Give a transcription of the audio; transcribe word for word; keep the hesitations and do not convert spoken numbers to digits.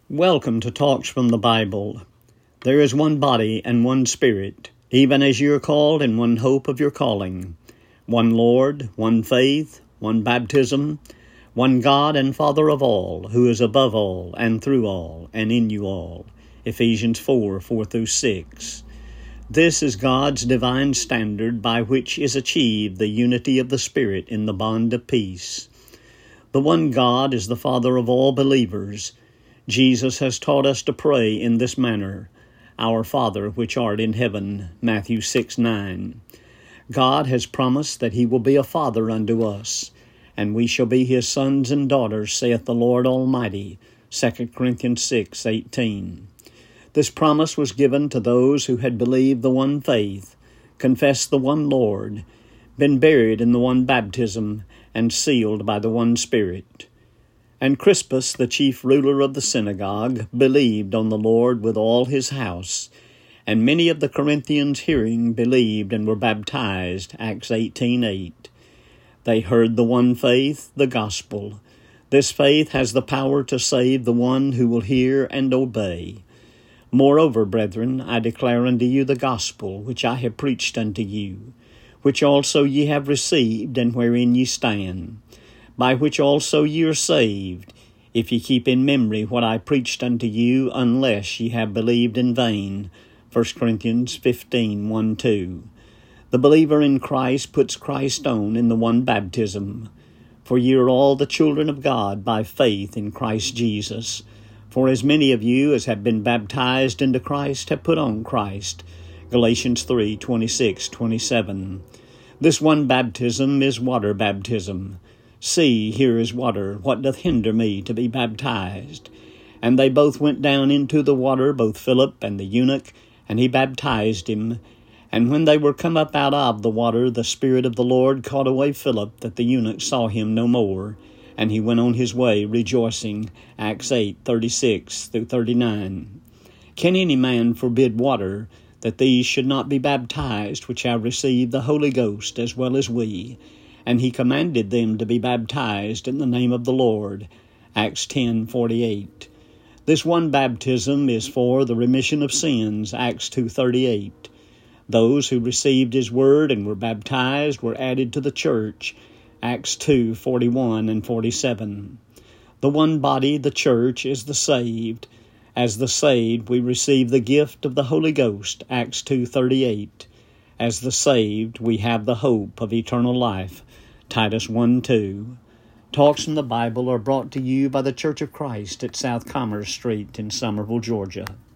Welcome to Talks from the Bible. There is one body and one Spirit, even as you are called in one hope of your calling. One Lord, one faith, one baptism, one God and Father of all, who is above all and through all and in you all. Ephesians four, four through six. This is God's divine standard by which is achieved the unity of the Spirit in the bond of peace. The one God is the Father of all believers. Jesus has taught us to pray in this manner, Our Father which art in heaven, Matthew six, nine. God has promised that he will be a father unto us, and we shall be his sons and daughters, saith the Lord Almighty, Second Corinthians six, eighteen. This promise was given to those who had believed the one faith, confessed the one Lord, been buried in the one baptism, and sealed by the one Spirit. And Crispus, the chief ruler of the synagogue, believed on the Lord with all his house. And many of the Corinthians hearing believed and were baptized, Acts eighteen, eight. They heard the one faith, the gospel. This faith has the power to save the one who will hear and obey. Moreover, brethren, I declare unto you the gospel which I have preached unto you, which also ye have received, and wherein ye stand, by which also ye are saved, if ye keep in memory what I preached unto you, unless ye have believed in vain. First Corinthians fifteen, one, two. The believer in Christ puts Christ on in the one baptism. For ye are all the children of God by faith in Christ Jesus. For as many of you as have been baptized into Christ have put on Christ. Galatians three, twenty-six, twenty-seven. This one baptism is water baptism. See, here is water. What doth hinder me to be baptized? And they both went down into the water, both Philip and the eunuch, and he baptized him. And when they were come up out of the water, the Spirit of the Lord caught away Philip, that the eunuch saw him no more. And he went on his way rejoicing. Acts eight, thirty-six through thirty-nine. Can any man forbid water, that these should not be baptized, which have received the Holy Ghost as well as we? And he commanded them to be baptized in the name of the Lord. Acts ten, forty-eight. This one baptism is for the remission of sins. Acts two, thirty-eight. Those who received his word and were baptized were added to the church. Acts two, forty-one and forty-seven. The one body, the church, is the saved. As the saved, we receive the gift of the Holy Ghost. Acts two, thirty-eight. As the saved, we have the hope of eternal life. Titus one, two. Talks from the Bible are brought to you by the Church of Christ at South Commerce Street in Summerville, Georgia.